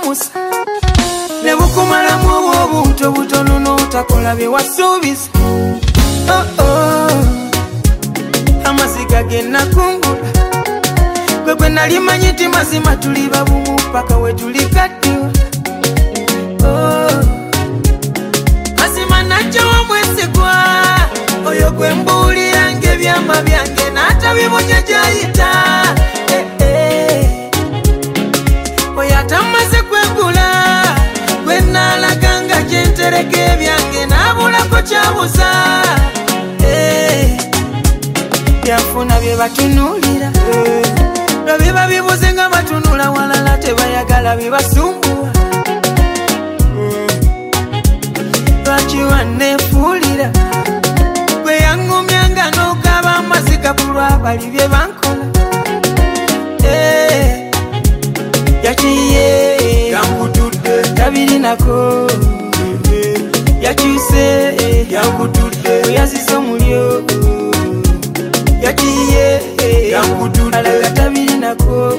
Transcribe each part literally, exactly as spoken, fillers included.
bukuwusa ne bukumalamu obw'obuntu obutono n'otakola bye wasuubiza. Oh oh, amaziga ge nakungula gwe gwe nali manyi nti mazima tuli babumu paka we tulikaddiwa. Oh, mazima najja wamwesigwa oyo gwe mbuulira ng'ebyama byange n'atabibunya gy'ayita. Eh, eh. Oyo atamaze kwegula gwe naalaganga gye ntereka ebyange n'abulako kyabuza. Eh, byafuna bye batunuulira lwe biba bibuze nga batunula walala tebayagala bibasumbuwa. Lwaki wanneefuulira gwe yaŋŋumyanga n'ogaba amaziga ku lwabali bye bankola. Eh, yakiye yankutudde tabirinako yakyuse yankutudde yazize omulyo yakiye yankutudde alaga tabirinako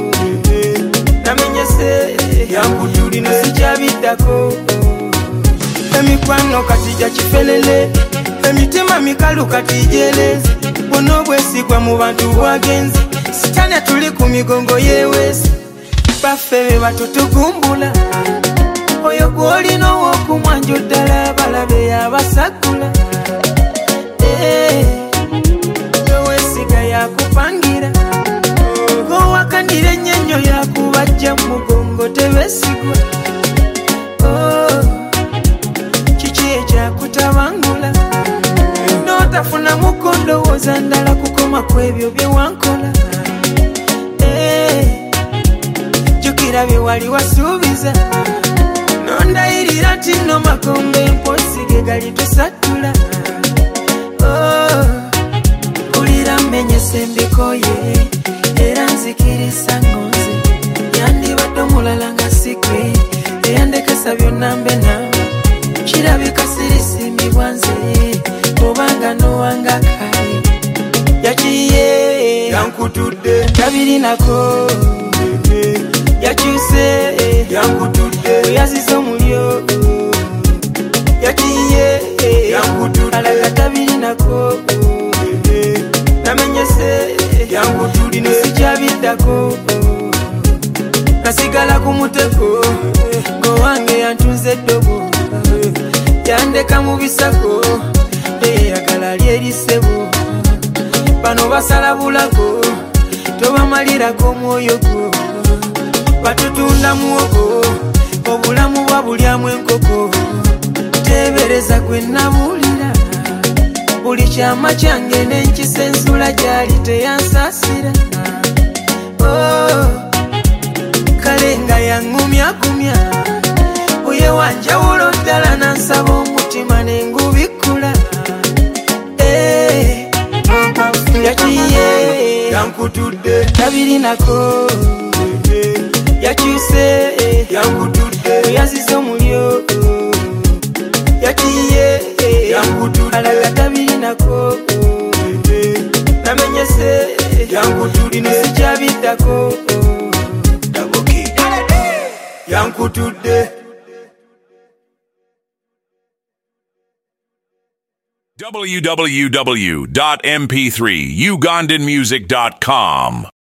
namenyese yankutudde no sikyabiddako. Emikwano kati gya kifelele emitima mikalu kati gyeleze bwonna obwesigwa mu bantu bwagenze sitane tuli ku migongo yeweese baffe be batutugumbula oyo gw'olina ow'okumwanjo ddala balabe yabasagula. Eh, toweesiga yakupangira gowakanira ennyo yakubajja mu mugongo tebeesigwa. Oh, kiki ekyakutabangula n'otafuna mukondowooza ndala kukoma kw'ebyo bye wankola. Eh, jjukira bye wali wasuubiza n'ondayirira nti nno makombe emposi ge gali tusatula. Oh, kulira mmenyese mbikoye era nzikirisa ngonze yandibadde omulala nga sikwe eyandekesa byonna mbe nawe kirabika sirisimibwa nze obanga nowanga kale yakiye yankutudde tabirinako yakyuse yankutudde yazize omulyo yakiye yankutudde alaga tabirinako namenyese yankutudde no sikyabiddako. Nasigala ku mutego gowange yantunze eddobo yandeka mu bisako eyagala lyerisebo bano basala bulago tobamalirako omwoyo gwo batutunda muwogo obulamu bwabulyamu enkoko tebereza gwe nabuulira buli kyama kyange n'enkisa ensula gyali teyansaasira. Oh, kale nga yaŋŋumyakumya oye wanjawulo ddala nansaba omutima n'engubikula. Eh, yakiye yankutudde tabirinako yakyuse yankutudde yazize omulyo yakiye yankutudde alaga tabirinako namenyese yankutudde no sikyabiddako. Yankutudde. w w w dot m p three ugandan music dot com